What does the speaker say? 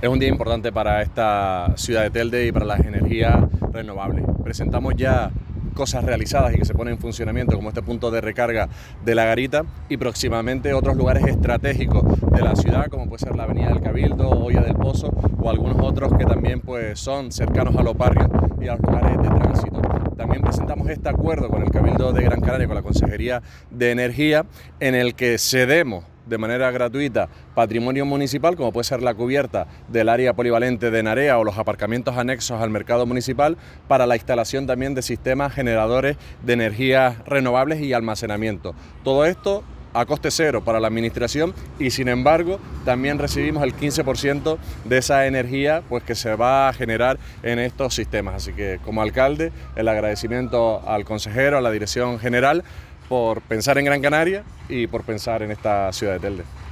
Es un día importante para esta ciudad de Telde y para las energías renovables. Presentamos ya cosas realizadas y que se ponen en funcionamiento, como este punto de recarga de La Garita, y próximamente otros lugares estratégicos de la ciudad, como puede ser la Avenida del Cabildo, Olla del Pozo o algunos otros que también pues, son cercanos a los barrios y a los lugares de tránsito. También presentamos este acuerdo con el Cabildo de Gran Canaria, con la Consejería de Energía, en el que cedemos de manera gratuita patrimonio municipal, como puede ser la cubierta del área polivalente de Narea o los aparcamientos anexos al mercado municipal, para la instalación también de sistemas generadores de energías renovables y almacenamiento. Todo esto a coste cero para la administración y sin embargo también recibimos el 15% de esa energía pues, que se va a generar en estos sistemas. Así que como alcalde, el agradecimiento al consejero, a la dirección general, por pensar en Gran Canaria y por pensar en esta ciudad de Telde.